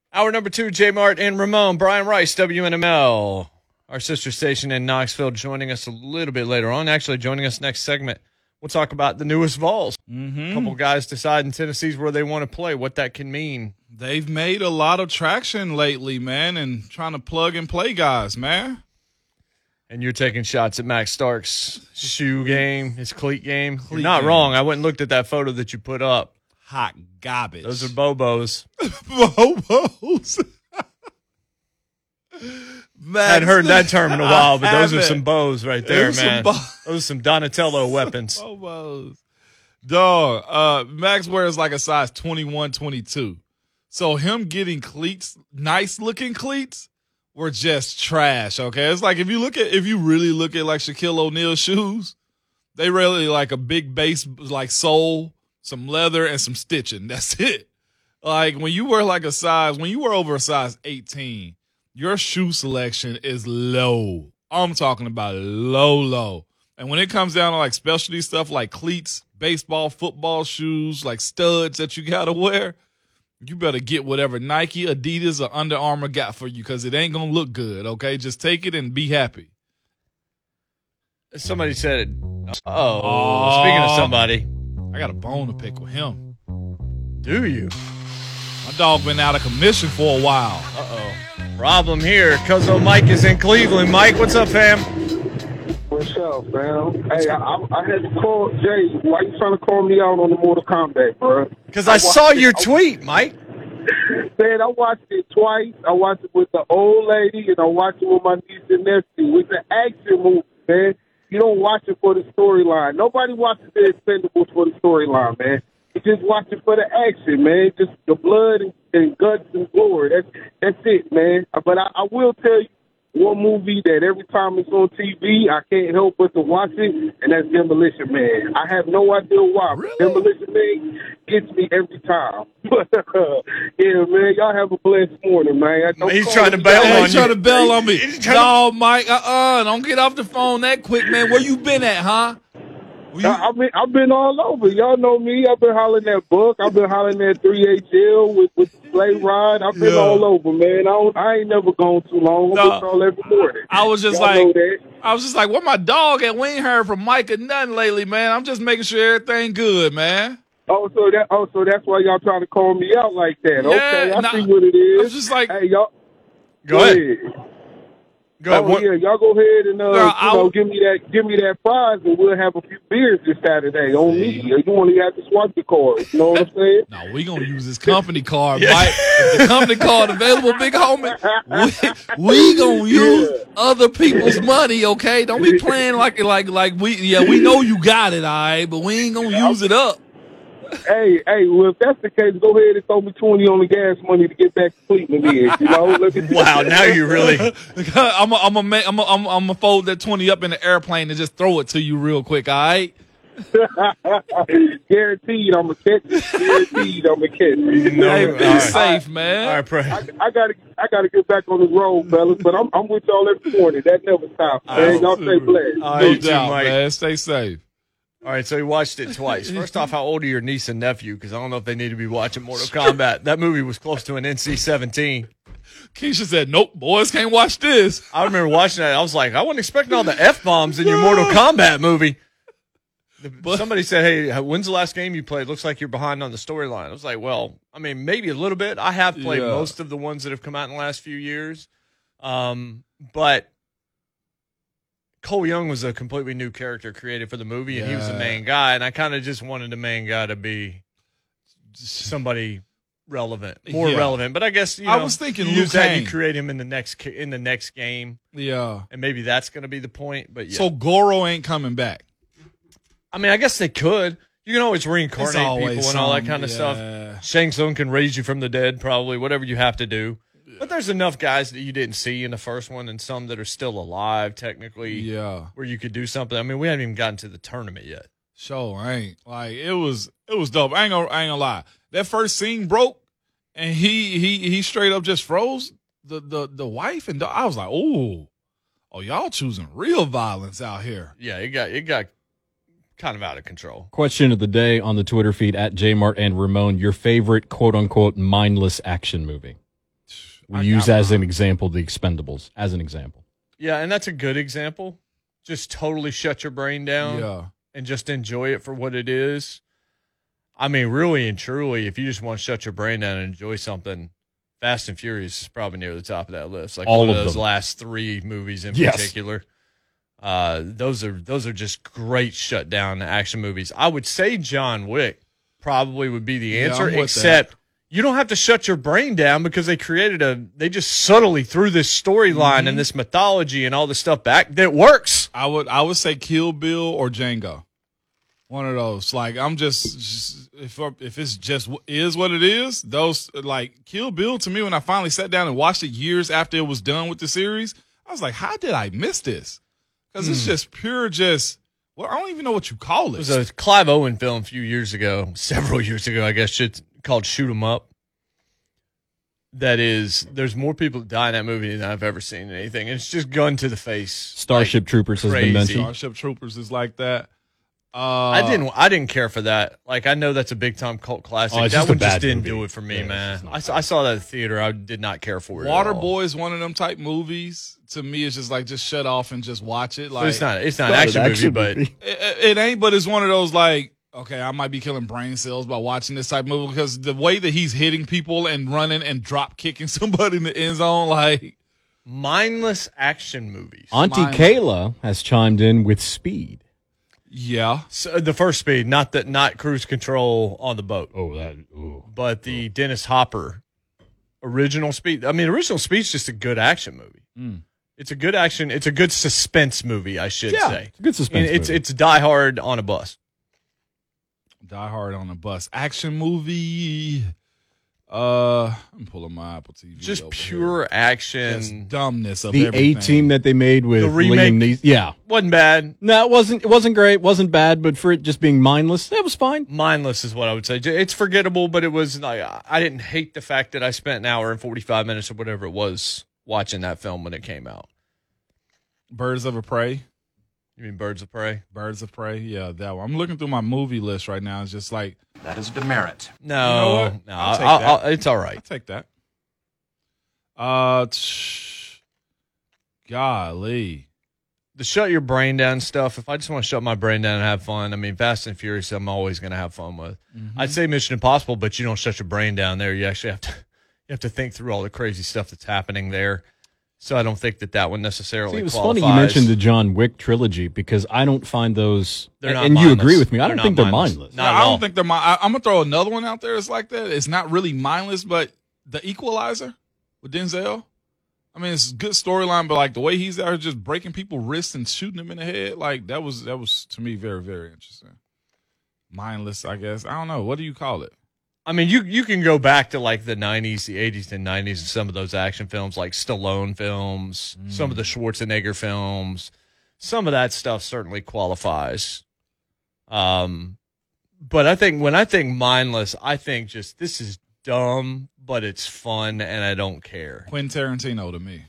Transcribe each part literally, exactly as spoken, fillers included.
Hour number two, J Mart and Ramon, Brian Rice, W N M L, our sister station in Knoxville, joining us a little bit later on. Actually, joining us next segment, we'll talk about the newest Vols. Mm-hmm. A couple guys deciding Tennessee's where they want to play, what that can mean. They've made a lot of traction lately, man, and trying to plug and play guys, man. And you're taking shots at Max Stark's shoe game, his cleat game. Cleat you're not game. wrong. I went and looked at that photo that you put up. Hot garbage. Those are Bobos. Bobos. I hadn't heard that term in a while, but those are haven't. some bows right there, Those man. some bo- Those are some Donatello weapons. Bobos. Dog, uh, Max wears like a size twenty-one, twenty-two. So him getting cleats, nice looking cleats, were just trash, okay? It's like if you look at, if you really look at like Shaquille O'Neal's shoes, they really like a big base, like sole, some leather, and some stitching. That's it. Like when you wear like a size, when you wear over a size eighteen, your shoe selection is low. I'm talking about low, low. And when it comes down to like specialty stuff like cleats, baseball, football shoes, like studs that you got to wear, you better get whatever Nike, Adidas, or Under Armour got for you because it ain't going to look good, okay? Just take it and be happy. Somebody said, oh, oh, speaking of somebody. I got a bone to pick with him. Do you? My dog been out of commission for a while. Uh-oh. Problem here. Cuzzo Mike is in Cleveland. Mike, what's up, fam? What's up, fam? Hey, I, I, I had to call Jay. Why you trying to call me out on the Mortal Kombat, bro? Because I, I saw your it. tweet, Mike. Man, I watched it twice. I watched it with the old lady, and I watched it with my niece and nephew. It's an action movie, man. You don't watch it for the storyline. Nobody watches the Expendables for the storyline, man. You just watch it for the action, man. Just the blood and, and guts and glory. That's that's it, man. But I, I will tell you one movie that every time it's on T V, I can't help but to watch it, and that's Demolition Man. I have no idea why. Really? Demolition Man gets me every time. Yeah, man. Y'all have a blessed morning, man. Don't He's trying to bail hey, on he's you. trying to bail on me. No, to... Mike, uh-uh. Don't get off the phone that quick, man. Where you been at, huh? You... I, I've been I've been all over. Y'all know me. I've been hollering at Buck. I've been hollering at three H L with with Slay Rod. I've been yeah. all over, man. I don't, I ain't never gone too long. No. I've been all every morning. I was just Y'all like, I was just like, where my dog at? We ain't heard from Mike or nothing lately, man. I'm just making sure everything good, man. Oh, so that oh, so that's why y'all trying to call me out like that? Yeah, okay, I nah, see what it is. I was just like, hey, y'all, go, go ahead. ahead. Go ahead. Oh, what? yeah, y'all go ahead and uh, Girl, you know, give me that, give me that prize, and we'll have a few beers this Saturday on me. You only have to swipe the card. You know what I'm saying? No, we gonna use this company card, yeah. Mike. If the company card available, big homie, we, we gonna use yeah. other people's money. Okay, don't be playing like like like we. Yeah, we know you got it, all right, but we ain't gonna use it up. Hey, hey, well, if that's the case, go ahead and throw me twenty on the gas money to get back to Cleveland. Is, you know? Look at wow, now you really. I'm a, I'm a, I'm a, I'm a, I'm a fold that twenty up in the airplane and just throw it to you real quick. All right. Guaranteed, I'm a catch. Guaranteed, I'm a catch. No, hey, be right. safe, man. All right, pray. I, I gotta, I gotta get back on the road, fellas. But I'm, I'm with y'all every morning. That never stops, man. Y'all stay blessed. All right, no too, doubt, Mike. man. Stay safe. All right, so you watched it twice. First off, how old are your niece and nephew? Because I don't know if they need to be watching Mortal Kombat. That movie was close to an N C seventeen. Keisha said, nope, boys can't watch this. I remember watching that. I was like, I wasn't expecting all the F-bombs in your Mortal Kombat movie. But somebody said, hey, when's the last game you played? Looks like you're behind on the storyline. I was like, well, I mean, maybe a little bit. I have played yeah. most of the ones that have come out in the last few years. Um, but Cole Young was a completely new character created for the movie, and yeah. he was the main guy. And I kind of just wanted the main guy to be somebody relevant, more yeah. relevant. But I guess you know, I was thinking you Liu use that, Kang. you create him in the next in the next game. Yeah, and maybe that's going to be the point. But yeah. So Goro ain't coming back. I mean, I guess they could. You can always reincarnate always people and some, all that kind of yeah. stuff. Shang Tsung can raise you from the dead, probably, whatever you have to do. But there's enough guys that you didn't see in the first one and some that are still alive, technically, yeah. where you could do something. I mean, we haven't even gotten to the tournament yet. Sure, I ain't. Like, it was it was dope. I ain't gonna, I ain't gonna lie. That first scene broke, and he he he straight up just froze the, the, the wife. And I was like, oh, oh, y'all choosing real violence out here. Yeah, it got it got kind of out of control. Question of the day on the Twitter feed at Jmart and Ramon, your favorite quote-unquote mindless action movie? We I use got as mine. an example the Expendables as an example. Yeah, and that's a good example. Just totally shut your brain down Yeah. and just enjoy it for what it is. I mean, really and truly, if you just want to shut your brain down and enjoy something, Fast and Furious is probably near the top of that list. Like All one of of those them. last three movies in Yes. particular. Uh, those are those are just great shut down action movies. I would say John Wick probably would be the Yeah, answer, I'm with except you don't have to shut your brain down because they created a they just subtly threw this storyline Mm-hmm. and this mythology and all this stuff back that works. I would I would say Kill Bill or Django. One of those. Like I'm just, just if if it's just is what it is. Those like Kill Bill to me when I finally sat down and watched it years after it was done with the series, I was like, how did I miss this? Because it's just pure just. Well, I don't even know what you call It it. was a Clive Owen film a few years ago, several years ago, I guess, shit, called Shoot 'Em Up. That is, there's more people that die in that movie than I've ever seen in anything. It's just gun to the face. Starship Troopers has crazy. been mentioned. Starship Troopers is like that. Uh, I didn't. I didn't care for that. Like I know that's a big time cult classic. Oh, it's that just a one just bad didn't movie. do it for me, Yeah, it's man. just not I saw, I saw that at the theater. I did not care for it. at all. Waterboy is one of them type movies. To me, it's just like just shut off and just watch it. Like It's not. It's not, It's an not action, an movie, movie. It, it ain't, but it's one of those like, okay, I might be killing brain cells by watching this type of movie because the way that he's hitting people and running and drop kicking somebody in the end zone, like but mindless action movies. Auntie Mine- Kayla has chimed in with Speed. yeah, So, the first Speed, not that, not Cruise Control on the boat, Oh, that. Ooh. but the Dennis Hopper original Speed. I mean, original Speed's just a good action movie. Mm. It's a good action. It's a good suspense movie, I should Yeah, say. it's a good suspense And it's movie. it's Die Hard on a bus. Die Hard on a bus action movie. Uh, I'm pulling my Apple T V. Just over pure here. action. Just dumbness of The everything. A Team that they made with The remake. Liam Neeson. Yeah. Wasn't bad. No, it wasn't. It wasn't great. Wasn't bad, but for it just being mindless, that was fine. Mindless is what I would say. It's forgettable, but it was like I didn't hate the fact that I spent an hour and forty-five minutes or whatever it was watching that film when it came out. Birds of a Prey. You mean Birds of Prey? Birds of Prey. Yeah, that one. I'm looking through my movie list right now. It's just like That is a demerit. No, You know what? no, I'll take I'll- that. I'll- it's all I'll right. take that. Uh, tsh, golly. The shut your brain down stuff. If I just want to shut my brain down and have fun, I mean, Fast and Furious, I'm always going to have fun with. Mm-hmm. I'd say Mission Impossible, but you don't shut your brain down there. You actually have to you have to think through all the crazy stuff that's happening there. So I don't think that that one necessarily. See, it was qualifies. funny you mentioned the John Wick trilogy because I don't find those. They're and not and you mindless. agree with me. I They're don't not think they're mindless. mindless. Not No, at I all. don't think they're. Mi- I, I'm gonna throw another one out there. It's like that. It's not really mindless, but The Equalizer with Denzel. I mean, it's a good storyline, but like the way he's out here just breaking people's wrists and shooting them in the head, like that was that was to me very very interesting. Mindless, I guess. I don't know. What do you call it? I mean, you you can go back to like the nineties, the eighties, and nineties, and some of those action films, like Stallone films, some of the Schwarzenegger films. Some of that stuff certainly qualifies. Um, but I think when I think mindless, I think just this is dumb, but it's fun, and I don't care. Quentin Tarantino to me.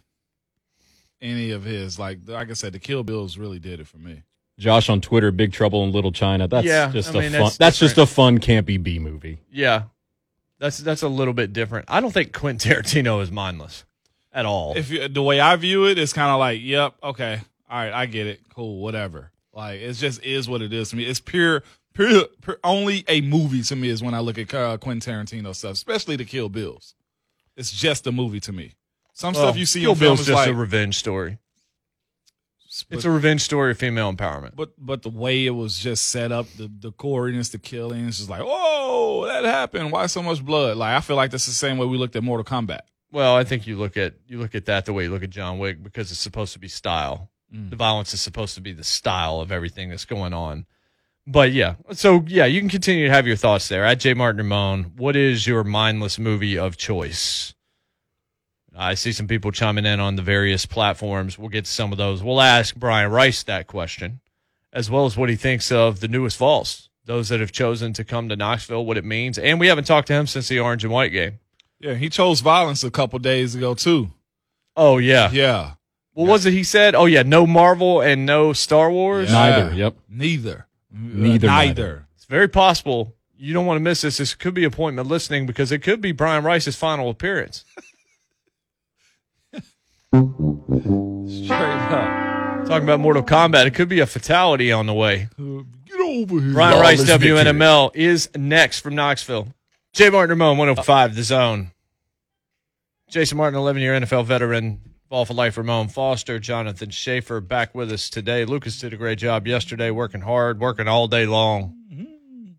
Any of his, like like I said, the Kill Bills really did it for me. Josh on Twitter, Big Trouble in Little China. That's Yeah, just I a mean, fun. that's That's, just a different. fun campy B movie. Yeah, that's that's a little bit different. I don't think Quentin Tarantino is mindless at all. If you, the way I view it, it's kind of like, yep, okay, all right, I get it, cool, whatever. Like it just is what it is to me. It's pure, pure, pure only a movie to me is when I look at uh, Quentin Tarantino stuff, especially the Kill Bills. It's just a movie to me. Some Well, stuff you see Kill in film Bill's is just like, a revenge story. but, It's a revenge story of female empowerment. but but the way it was just set up, the the goriness, the killing, it's just like, oh, that happened. Why so much blood? Like I feel like that's the same way we looked at Mortal Kombat. Well, I think you look at you look at that the way you look at John Wick because it's supposed to be style. Mm. The violence is supposed to be the style of everything that's going on. But yeah, so yeah, you can continue to have your thoughts there. At J Martin Ramon, what is your mindless movie of choice? I see some people chiming in on the various platforms. We'll get to some of those. We'll ask Brian Rice that question, as well as what he thinks of the newest Vols, those that have chosen to come to Knoxville, what it means. And we haven't talked to him since the Orange and White game. Yeah, he chose violence a couple days ago too. Oh, yeah. Yeah, What was it he said? Oh, yeah, no Marvel and no Star Wars. Yeah. Neither. Yep. neither, Neither, Uh, neither. It's very possible. You don't want to miss this. This could be appointment listening because it could be Brian Rice's final appearance. Straight up. Talking about Mortal Kombat, it could be a fatality on the way. Uh, get over here. Brian Rice, Lawless W N M victory. L, is next from Knoxville. Jay Martin Ramon, one oh five, The Zone. Jason Martin, eleven-year N F L veteran. Ball for Life, Ramon Foster, Jonathan Schaefer back with us today. Lucas did a great job yesterday, working hard, working all day long. You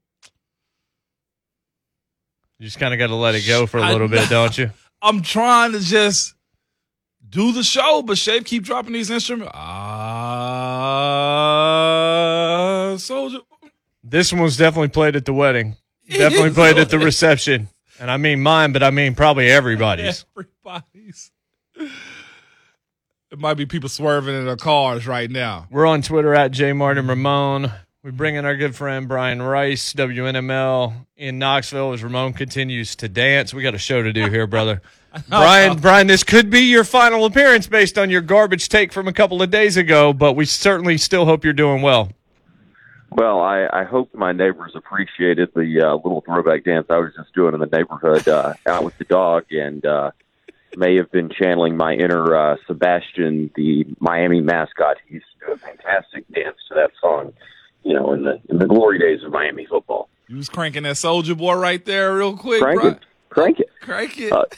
just kind of got to let it go for a little I- bit, don't you? I'm trying to just do the show, but Shape keep dropping these instruments. Ah, soldier. This one was definitely played at the wedding. Definitely played at the reception. And I mean mine, but I mean probably everybody's. Everybody's. It might be people swerving in their cars right now. We're on Twitter at J Martin Ramon. We bring in our good friend Brian Rice, W N M L in Knoxville as Ramon continues to dance. We got a show to do here, brother. Brian, Brian, this could be your final appearance based on your garbage take from a couple of days ago, but we certainly still hope you're doing well. Well, I, I hope my neighbors appreciated the uh, little throwback dance I was just doing in the neighborhood uh, out with the dog, and uh, may have been channeling my inner uh, Sebastian, the Miami mascot. He used to do a fantastic dance to that song, you know, in the in the glory days of Miami football. You was cranking that soldier boy right there real quick, Crank Brian. it, crank it. Crank it. Uh,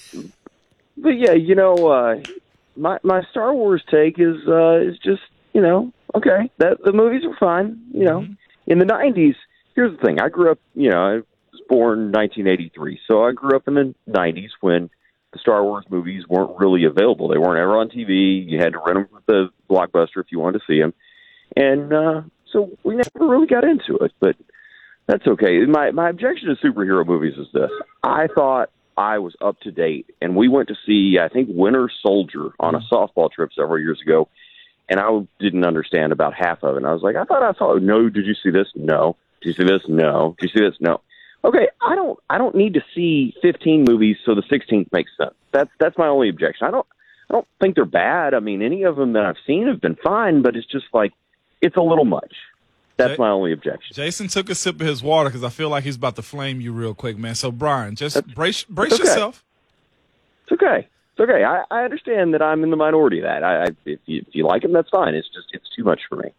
but yeah, you know, uh, my my Star Wars take is uh, is just, you know, okay, that the movies were fine, you know. Mhm. In the nineties, here's the thing. I grew up, you know, I was born in nineteen eighty-three, so I grew up in the nineties when the Star Wars movies weren't really available. They weren't ever on T V. You had to rent them at the Blockbuster if you wanted to see them. And uh, so we never really got into it, but that's okay. My my objection to superhero movies is this. I thought I was up to date, and we went to see, I think, Winter Soldier on a softball trip several years ago, and I didn't understand about half of it. And I was like, I thought I saw, no, did you see this? No. Did you see this? No. Did you see this? No. Okay, I don't I don't need to see fifteen movies so the sixteenth makes sense. That's that's my only objection. I don't I don't think they're bad. I mean, any of them that I've seen have been fine, but it's just like, it's a little much. That's Jay- my only objection. Jason took a sip of his water because I feel like he's about to flame you real quick, man. So, Brian, just That's- brace brace that's okay. yourself. It's okay. It's okay. I, I understand that I'm in the minority of that. I, I if you if you like him, that's fine. It's just it's too much for me.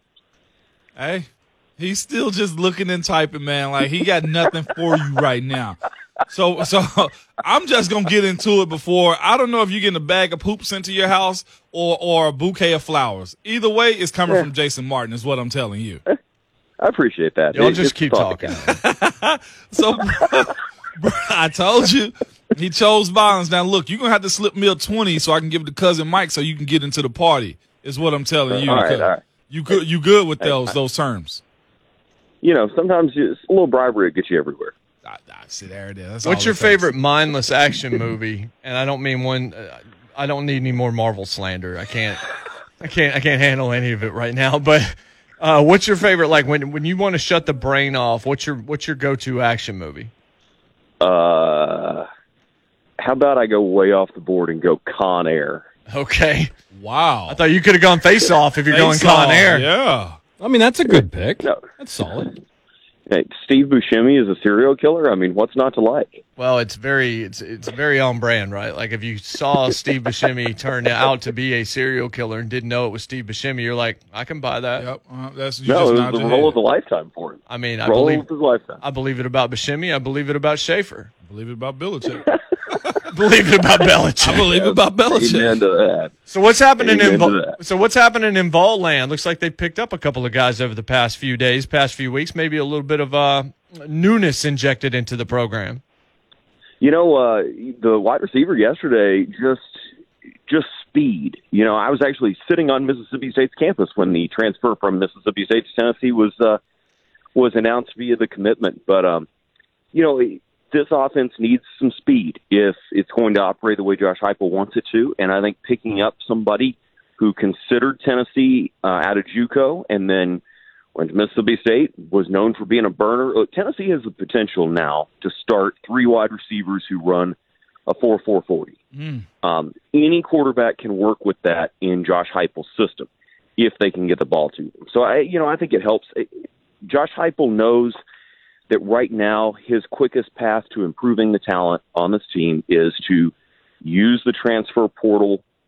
Hey, he's still just looking and typing, man. Like he got nothing for you right now. So, so I'm just gonna get into it before. I don't know if you're getting a bag of poop sent to your house or or a bouquet of flowers. Either way, it's coming Yeah. from Jason Martin, is what I'm telling you. I appreciate that. Y'all It- just it's keep thought talking. that counts. So, bro, I told you he chose violence. Now, look, you're gonna have to slip me a twenty so I can give it to cousin Mike so you can get into the party. Is what I'm telling you. All right, because all right. You good? You good with those those terms? You know, sometimes you, a little bribery will get you everywhere. I, I see there it is. That's What's all your it takes. favorite mindless action movie? And I don't mean one. Uh, I don't need any more Marvel slander. I can't. I can't. I can't handle any of it right now. But uh, what's your favorite? Like when when you want to shut the brain off. What's your what's your go to action movie? Uh, how about I go way off the board and go Con Air? Okay, Wow. I thought you could have gone Face Off if you're going Face Con Off, Air. Yeah. I mean, that's a good pick. No. That's solid. Hey, Steve Buscemi is a serial killer. I mean, what's not to like? Well, it's very it's it's very on brand, right? Like if you saw Steve Buscemi turn out to be a serial killer and didn't know it was Steve Buscemi, you're like, I can buy that. Yep. Uh, that's you No, just it nod was the your role head. of a lifetime for him. I mean, I Role believe of his lifetime. I believe it about Buscemi. I believe it about Schaefer. Believe it about Belichick. I believe it about Belichick. I believe it about Belichick. Amen to that. So what's happening Amen in to Vol- that. so what's happening in Vault Land? Looks like they picked up a couple of guys over the past few days, past few weeks. Maybe a little bit of uh, newness injected into the program. You know, uh, the wide receiver yesterday just just speed. You know, I was actually sitting on Mississippi State's campus when the transfer from Mississippi State to Tennessee was uh, was announced via the commitment. But um, you know, this offense needs some speed if it's going to operate the way Josh Heupel wants it to. And I think picking up somebody who considered Tennessee uh, out of JUCO and then went to Mississippi State, was known for being a burner. Look, Tennessee has the potential now to start three wide receivers who run a four four forty. Mm. Um, any quarterback can work with that in Josh Heupel's system if they can get the ball to them. So, I, you know, I think it helps. Josh Heupel knows that right now his quickest path to improving the talent on this team is to use the transfer portal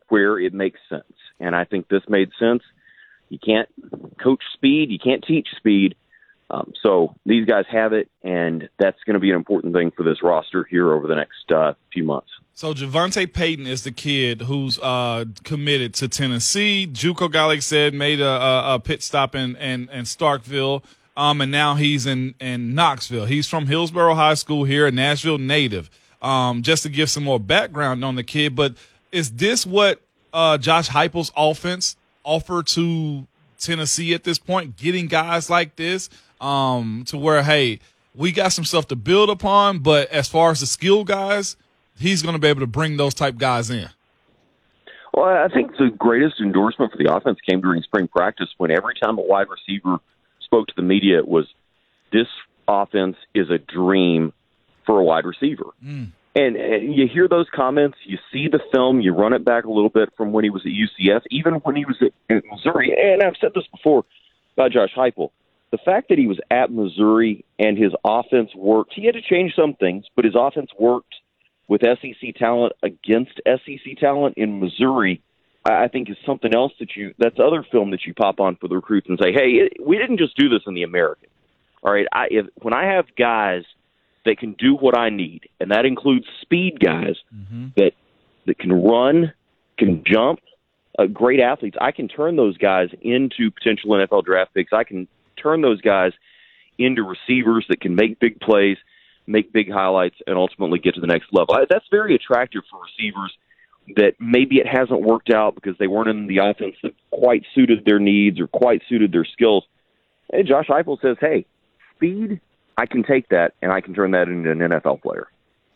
where it makes sense. And I think this made sense. You can't coach speed. You can't teach speed. Um, so these guys have it, and that's going to be an important thing for this roster here over the next uh, few months. So Javonte Payton is the kid who's uh, committed to Tennessee. JUCO guy, like I said, made a, a, a pit stop in, in, in Starkville, um, and now he's in, in Knoxville. He's from Hillsborough High School here, a Nashville native. Um, just to give some more background on the kid, but is this what uh, Josh Heupel's offense offer to Tennessee at this point, getting guys like this um, to where, hey, we got some stuff to build upon, but as far as the skill guys, he's going to be able to bring those type guys in? Well, I think the greatest endorsement for the offense came during spring practice when every time a wide receiver spoke to the media, it was, this offense is a dream for a wide receiver. Mm. And, and you hear those comments, you see the film, you run it back a little bit from when he was at U C F, even when he was at, at Missouri. And I've said this before about Josh Heupel. The fact that he was at Missouri and his offense worked, he had to change some things, but his offense worked with S E C talent against S E C talent in Missouri, I think is something else that you, that's other film that you pop on for the recruits and say, hey, it, we didn't just do this in the American. All right, I, if, when I have guys that can do what I need, and that includes speed guys mm-hmm. that that can run, can jump, uh, great athletes. I can turn those guys into potential N F L draft picks. I can turn those guys into receivers that can make big plays, make big highlights, and ultimately get to the next level. I, that's very attractive for receivers that maybe it hasn't worked out because they weren't in the offense that quite suited their needs or quite suited their skills. And Josh Heupel says, hey, speed, I can take that, and I can turn that into an N F L player.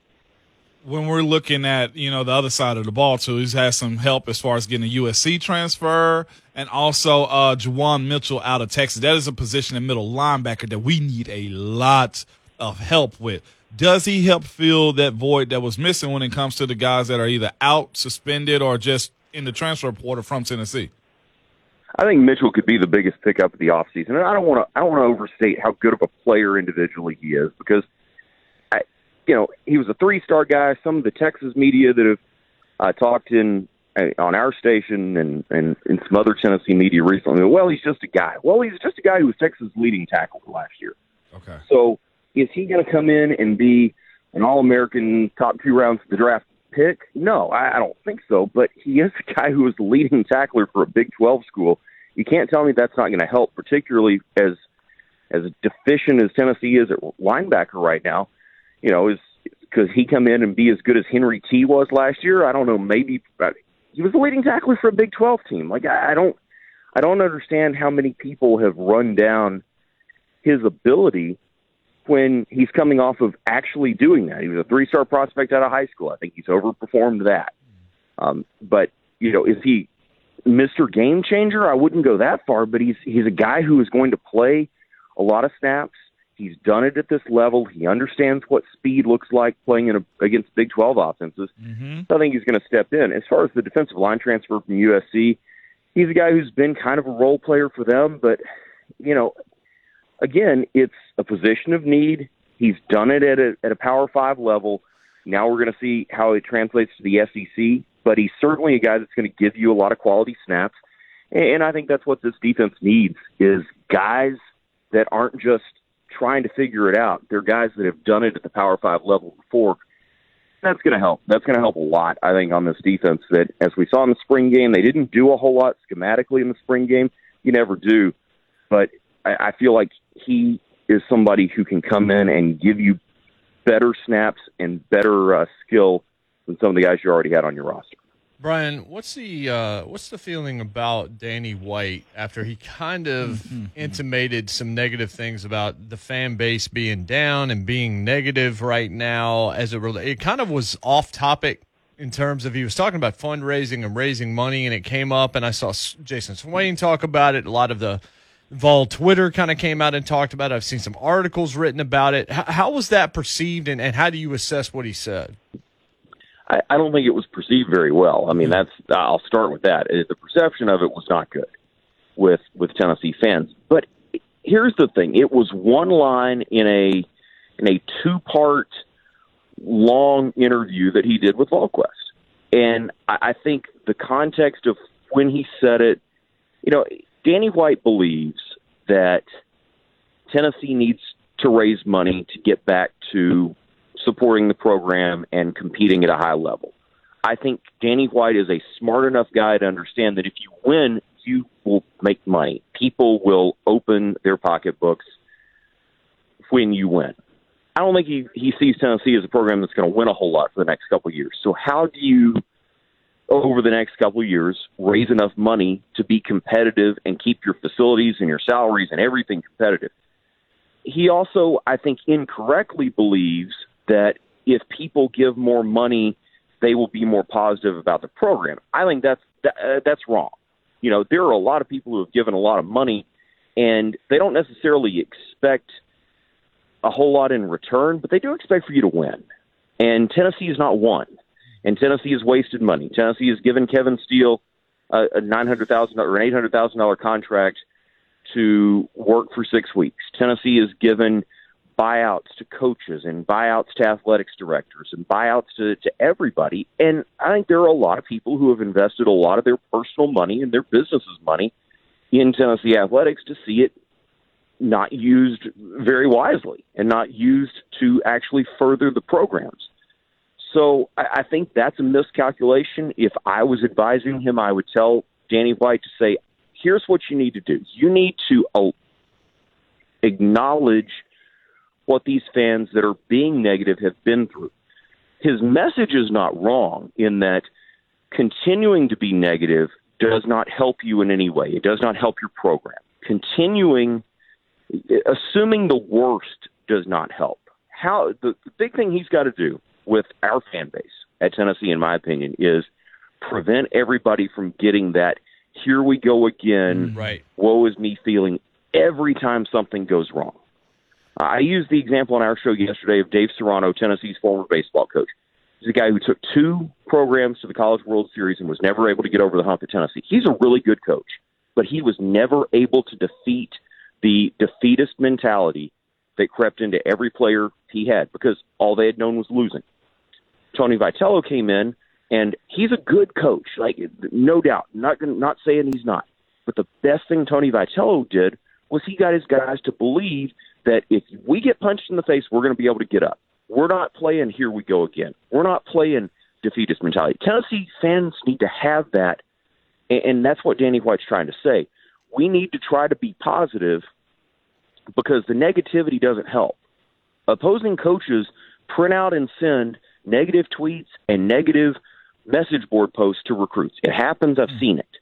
When we're looking at, you know, the other side of the ball, too, he's had some help as far as getting a U S C transfer and also uh, Juwan Mitchell out of Texas. That is a position in middle linebacker that we need a lot of help with. Does he help fill that void that was missing when it comes to the guys that are either out, suspended, or just in the transfer portal from Tennessee? I think Mitchell could be the biggest pickup of the offseason. And I don't want to I don't want to overstate how good of a player individually he is because, I, you know, he was a three-star guy. Some of the Texas media that have uh, talked in uh, on our station and, and, and some other Tennessee media recently, well, he's just a guy. Well, he's just a guy who was Texas' leading tackle last year. Okay. So is he going to come in and be an All-American top two rounds of the draft pick? No, I, I don't think so. But he is a guy who is the leading tackler for a Big twelve school. You can't tell me that's not going to help, particularly as as deficient as Tennessee is at linebacker right now. You know, is because he come in and be as good as Henry T was last year? I don't know. Maybe he was the leading tackler for a Big twelve team. Like I, I don't, I don't understand how many people have run down his ability when he's coming off of actually doing that. He was a three-star prospect out of high school. I think he's overperformed that. Um, but, you know, is he Mister Game Changer? I wouldn't go that far, but he's he's a guy who is going to play a lot of snaps. He's done it at this level. He understands what speed looks like playing in a, against Big twelve offenses. Mm-hmm. So I think he's going to step in. As far as the defensive line transfer from U S C, he's a guy who's been kind of a role player for them, but, you know, again, it's a position of need. He's done it at a, at a Power Five level. Now we're going to see how it translates to the S E C, but he's certainly a guy that's going to give you a lot of quality snaps. And I think that's what this defense needs is guys that aren't just trying to figure it out. They're guys that have done it at the Power Five level before. That's going to help. That's going to help a lot, I think, on this defense that, as we saw in the spring game, they didn't do a whole lot schematically in the spring game. You never do. But I, I feel like he is somebody who can come in and give you better snaps and better uh, skill than some of the guys you already had on your roster. Brian, what's the uh, what's the feeling about Danny White after he kind of mm-hmm. intimated some negative things about the fan base being down and being negative right now? As it really, it kind of was off topic in terms of he was talking about fundraising and raising money, and it came up, and I saw Jason Swain talk about it. A lot of the Vol Twitter kind of came out and talked about it. I've seen some articles written about it. How, how was that perceived, and, and how do you assess what he said? I, I don't think it was perceived very well. I mean, that's I'll start with that. The perception of it was not good with with Tennessee fans. But here's the thing: it was one line in a in a two part long interview that he did with VolQuest. And I, I think the context of when he said it, you know, Danny White believes that Tennessee needs to raise money to get back to supporting the program and competing at a high level. I think Danny White is a smart enough guy to understand that if you win, you will make money. People will open their pocketbooks when you win. I don't think he, he sees Tennessee as a program that's going to win a whole lot for the next couple of years. So how do you, over the next couple of years, raise enough money to be competitive and keep your facilities and your salaries and everything competitive? He also, I think, incorrectly believes that if people give more money, they will be more positive about the program. I think that's that, uh, that's wrong. You know, there are a lot of people who have given a lot of money, and they don't necessarily expect a whole lot in return, but they do expect for you to win. And Tennessee has not won, and Tennessee has wasted money. Tennessee has given Kevin Steele a, a nine hundred thousand dollars or an eight hundred thousand dollars contract to work for six weeks. Tennessee has given buyouts to coaches and buyouts to athletics directors and buyouts to, to everybody. And I think there are a lot of people who have invested a lot of their personal money and their business's money in Tennessee athletics to see it not used very wisely and not used to actually further the programs. So I, I think that's a miscalculation. If I was advising him, I would tell Danny White to say, here's what you need to do. You need to uh, acknowledge what these fans that are being negative have been through. His message is not wrong in that continuing to be negative does not help you in any way. It does not help your program. Continuing, assuming the worst does not help. How the, the big thing he's got to do with our fan base at Tennessee, in my opinion, is prevent everybody from getting that here we go again, right. woe is me feeling every time something goes wrong. I used the example on our show yesterday of Dave Serrano, Tennessee's former baseball coach. He's a guy who took two programs to the College World Series and was never able to get over the hump at Tennessee. He's a really good coach, but he was never able to defeat the defeatist mentality that crept into every player he had because all they had known was losing. Tony Vitello came in, and he's a good coach, like no doubt. Not gonna, not saying he's not, but the best thing Tony Vitello did was he got his guys to believe that if we get punched in the face, we're going to be able to get up. We're not playing here we go again. We're not playing defeatist mentality. Tennessee fans need to have that, and that's what Danny White's trying to say. We need to try to be positive because the negativity doesn't help. Opposing coaches print out and send negative tweets and negative message board posts to recruits. It happens. I've seen it.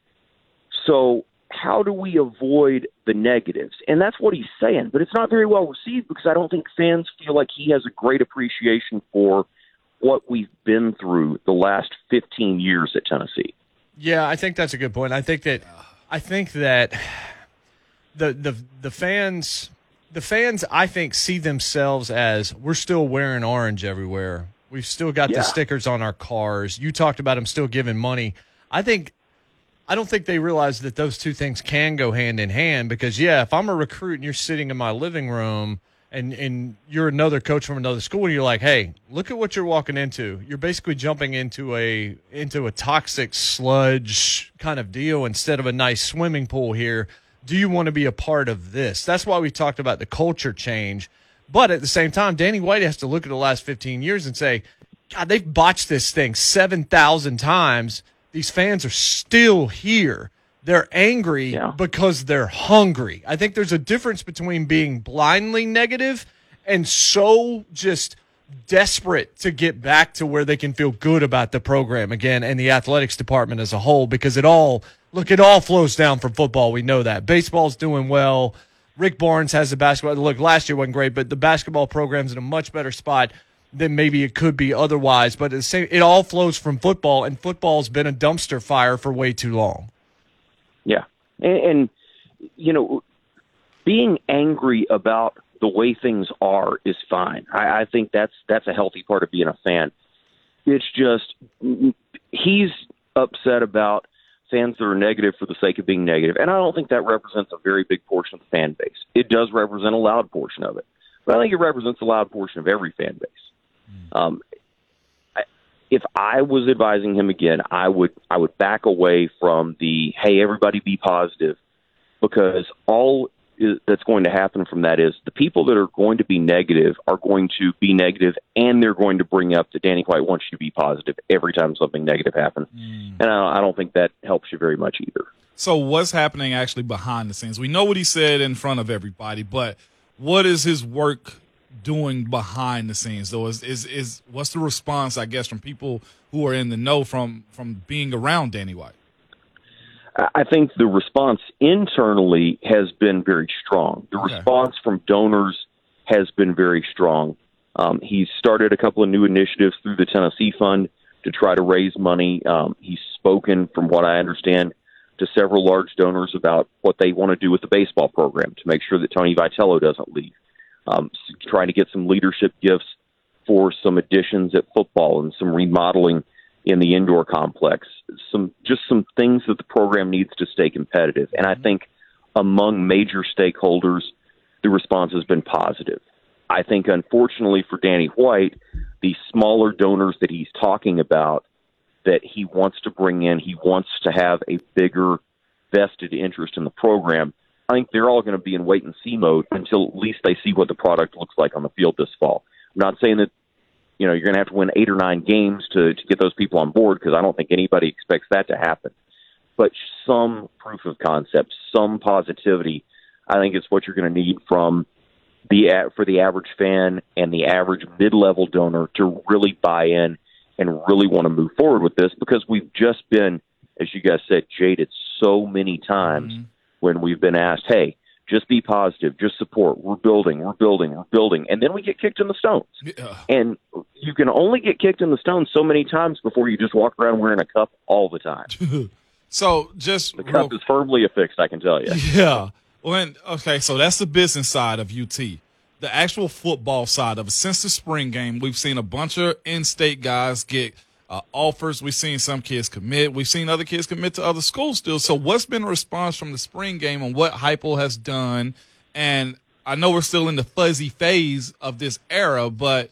So how do we avoid the negatives? And that's what he's saying, but it's not very well received because I don't think fans feel like he has a great appreciation for what we've been through the last fifteen years at Tennessee. Yeah, I think that's a good point. I think that I think that the the the fans the fans I think see themselves as we're still wearing orange everywhere. We've still got yeah. the stickers on our cars. You talked about them still giving money. I think I don't think they realize that those two things can go hand in hand because, yeah, if I'm a recruit and you're sitting in my living room and, and you're another coach from another school and you're like, hey, look at what you're walking into. You're basically jumping into a into a toxic sludge kind of deal instead of a nice swimming pool here. Do you want to be a part of this? That's why we talked about the culture change. But at the same time, Danny White has to look at the last fifteen years and say, God, they've botched this thing seven thousand times. These fans are still here. They're angry yeah. because they're hungry. I think there's a difference between being blindly negative and so just desperate to get back to where they can feel good about the program again and the athletics department as a whole because it all, look, it all flows down from football. We know that. Baseball's doing well. Rick Barnes has the basketball. Look, last year wasn't great, but the basketball program's in a much better spot than maybe it could be otherwise. But the same, it all flows from football, and football's been a dumpster fire for way too long. Yeah. And, and you know, being angry about the way things are is fine. I, I think that's that's a healthy part of being a fan. It's just he's upset about fans that are negative for the sake of being negative, and I don't think that represents a very big portion of the fan base. It does represent a loud portion of it, but I think it represents a loud portion of every fan base. Um, I, if I was advising him again, I would I would back away from the, hey, everybody be positive, because all is, that's going to happen from that is the people that are going to be negative are going to be negative, and they're going to bring up that Danny White wants you to be positive every time something negative happens. Mm. And I, I don't think that helps you very much either. So what's happening actually behind the scenes? We know what he said in front of everybody, but what is his work doing behind the scenes, though? Is is is what's the response, I guess, from people who are in the know from from being around Danny White? I think the response internally has been very strong. The okay. response from donors has been very strong. Um, he's started a couple of new initiatives through the Tennessee Fund to try to raise money. Um, he's spoken, from what I understand, to several large donors about what they want to do with the baseball program to make sure that Tony Vitello doesn't leave. Um, trying to get some leadership gifts for some additions at football and some remodeling in the indoor complex, some just some things that the program needs to stay competitive. And I think among major stakeholders, the response has been positive. I think, unfortunately for Danny White, the smaller donors that he's talking about that he wants to bring in, he wants to have a bigger vested interest in the program, I think they're all going to be in wait-and-see mode until at least they see what the product looks like on the field this fall. I'm not saying that, you know, you're going to have to win eight or nine games to, to get those people on board, because I don't think anybody expects that to happen. But some proof of concept, some positivity, I think is what you're going to need from the for the average fan and the average mid-level donor to really buy in and really want to move forward with this, because we've just been, as you guys said, jaded so many times mm-hmm. when we've been asked, hey, just be positive, just support, we're building, we're building, we're building, and then we get kicked in the stones. Yeah. And you can only get kicked in the stones so many times before you just walk around wearing a cup all the time. So just the cup real... is firmly affixed, I can tell you. Yeah. When okay, so that's the business side of U T. The actual football side of it. Since the spring game, we've seen a bunch of in-state guys get uh, offers. We've seen some kids commit. We've seen other kids commit to other schools still. So what's been the response from the spring game on what Heupel has done? And I know we're still in the fuzzy phase of this era, but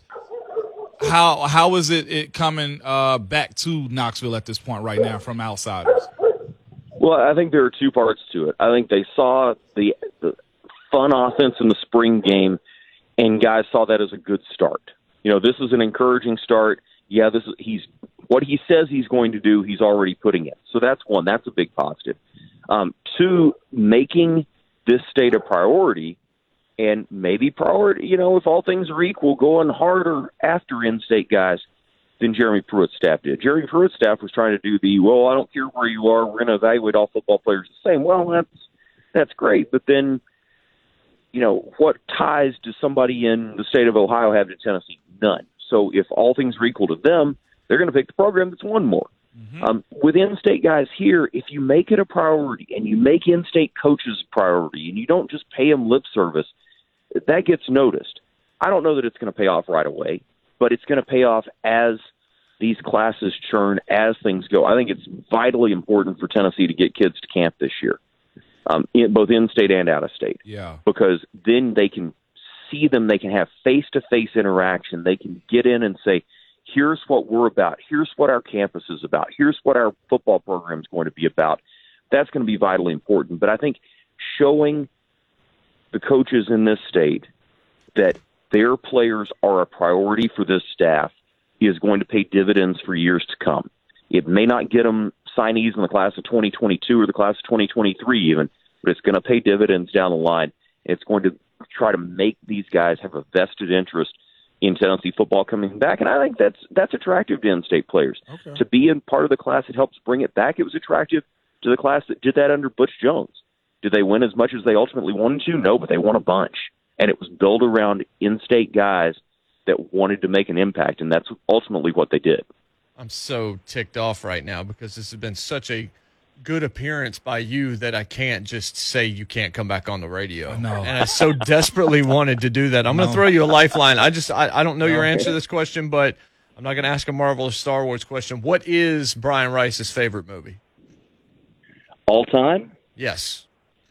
how how is it, it coming uh, back to Knoxville at this point right now from outsiders? Well, I think there are two parts to it. I think they saw the, the fun offense in the spring game, and guys saw that as a good start. You know, this is an encouraging start. Yeah, this is he's what he says he's going to do, he's already putting it. So that's one. That's a big positive. Um, two, making this state a priority, and maybe priority, you know, if all things are equal, going harder after in-state guys than Jeremy Pruitt's staff did. Jeremy Pruitt's staff was trying to do the, well, I don't care where you are, we're going to evaluate all football players the same. Well, that's that's great, but then, you know, what ties does somebody in the state of Ohio have to Tennessee? None. So if all things are equal to them, they're going to pick the program that's won more. Mm-hmm. Um, with in-state guys here, if you make it a priority and you make in-state coaches a priority and you don't just pay them lip service, that gets noticed. I don't know that it's going to pay off right away, but it's going to pay off as these classes churn, as things go. I think it's vitally important for Tennessee to get kids to camp this year, um, in, both in-state and out-of-state. Yeah. Because then they can see them, they can have face-to-face interaction, they can get in and say, here's what we're about, here's what our campus is about, here's what our football program is going to be about. That's going to be vitally important. But I think showing the coaches in this state that their players are a priority for this staff is going to pay dividends for years to come. It may not get them signees in the class of twenty twenty-two or the class of twenty twenty-three even, but it's going to pay dividends down the line. It's going to try to make these guys have a vested interest in Tennessee football coming back, and I think that's that's attractive to in-state players. Okay. To be in part of the class that helps bring it back, it was attractive to the class that did that under Butch Jones. Did they win as much as they ultimately wanted to? No, but they won a bunch. And it was built around in-state guys that wanted to make an impact, and that's ultimately what they did. I'm so ticked off right now because this has been such a good appearance by you that I can't just say you can't come back on the radio. No. And I so desperately wanted to do that. I'm no. going to throw you a lifeline. I just I, I don't know no. your answer to this question, but I'm not going to ask a Marvelous Star Wars question. What is Brian Rice's favorite movie? All time? Yes.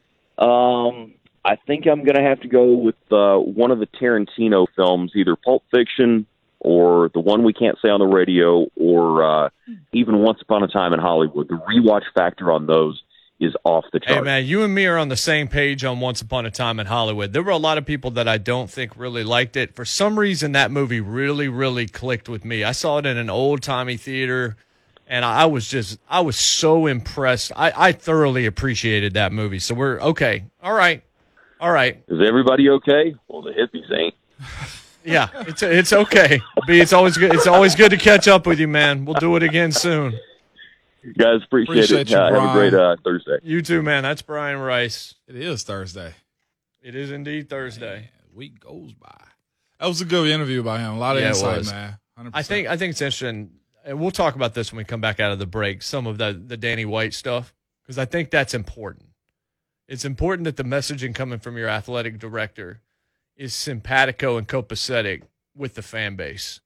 Um, I think I'm going to have to go with uh, one of the Tarantino films, either Pulp Fiction or The One We Can't Say on the Radio, or uh, even Once Upon a Time in Hollywood. The rewatch factor on those is off the chart. Hey, man, you and me are on the same page on Once Upon a Time in Hollywood. There were a lot of people that I don't think really liked it. For some reason, that movie really, really clicked with me. I saw it in an old-timey theater, and I was just, I was so impressed. I, I thoroughly appreciated that movie. So we're, okay, all right, all right. Is everybody okay? Well, the hippies ain't. Yeah, it's it's okay. B, it's always good. It's always good to catch up with you, man. We'll do it again soon. You guys appreciate, Appreciate it. you, Uh, have a Brian. great uh, Thursday. You too, man. That's Brian Rice. It is Thursday. It is indeed Thursday. Man, week goes by. That was a good interview by him. A lot of Yeah, it insight, was. man. one hundred percent. I think I think it's interesting, and we'll talk about this when we come back out of the break. Some of the the Danny White stuff, because I think that's important. It's important that the messaging coming from your athletic director is simpatico and copacetic with the fan base.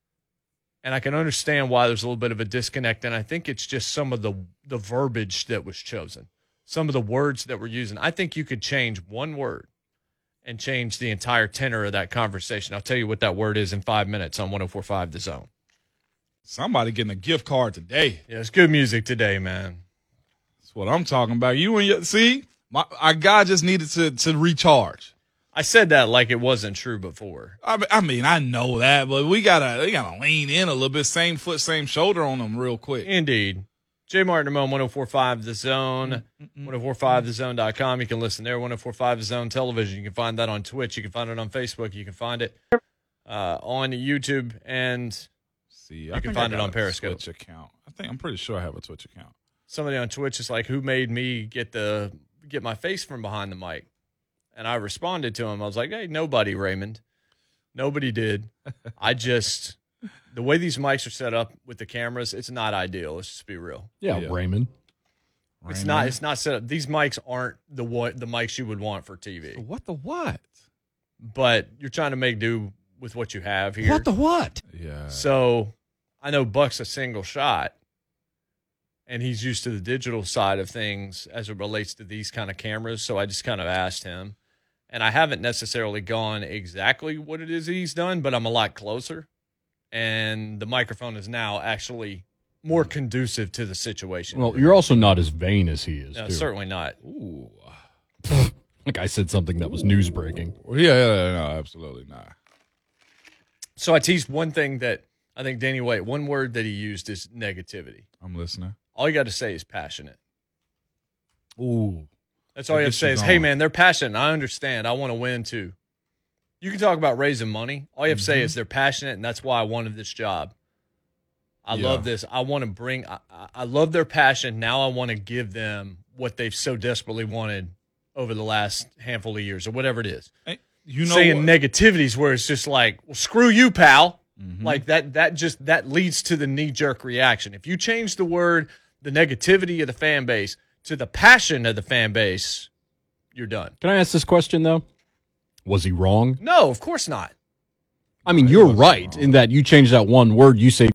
And I can understand why there's a little bit of a disconnect, and I think it's just some of the the verbiage that was chosen, some of the words that were using. I think you could change one word and change the entire tenor of that conversation. I'll tell you what that word is in five minutes on one oh four point five The Zone. somebody getting a gift card today. Yeah, it's good music today, man. That's what I'm talking about. You and your, see, my, our guy just needed to, to recharge. I said that like it wasn't true before. I mean, I mean, I know that, but we gotta, we gotta lean in a little bit, same foot, same shoulder on them real quick. Indeed. Jay Martin Ramon, one oh four point five The Zone, one oh four point five the zone dot com. You can listen there, one oh four point five The Zone Television. You can find that on Twitch. You can find it on Facebook. You can find it uh, on YouTube. And See, You can find it on Periscope. Twitch account. I think I'm pretty sure I have a Twitch account. somebody on Twitch is like, who made me get the get my face from behind the mic? And I responded to him. I was like, hey, nobody, Raymond. Nobody did. I just, the way these mics are set up with the cameras, it's not ideal. Let's just be real. Yeah, Yeah. Raymond. It's Raymond. not. It's not set up. These mics aren't the what the mics you would want for T V. What the what? But you're trying to make do with what you have here. What the what? Yeah. So I know Buck's a single shot, and he's used to the digital side of things as it relates to these kind of cameras. So I just kind of asked him, and I haven't necessarily gone exactly what it is he's done, but I'm a lot closer, and the microphone is now actually more conducive to the situation. Well, you're also not as vain as he is, no, too. certainly not. Ooh. Like I said something that was news breaking. Well, yeah, yeah, yeah, no, absolutely not. So I teased one thing that I think Danny White, one word that he used is negativity. I'm listening. All you got to say is passionate. Ooh. That's all That you have to gets say you is, going. hey, man, they're passionate. I understand. I want to win, too. You can talk about raising money. All you have to say Mhm. is they're passionate, and that's why I wanted this job. I Yeah. love this. I want to bring I, – I love their passion. Now I want to give them what they've so desperately wanted over the last handful of years or whatever it is. Hey, you know Saying what? negativities where it's just like, well, screw you, pal. Mhm. Like that, that just that leads to the knee-jerk reaction. If you change the word, the negativity of the fan base to the passion of the fan base, you're done. Can I ask this question, though? Was he wrong? No, of course not. I mean, He you're wasn't right wrong. in that you changed that one word. You say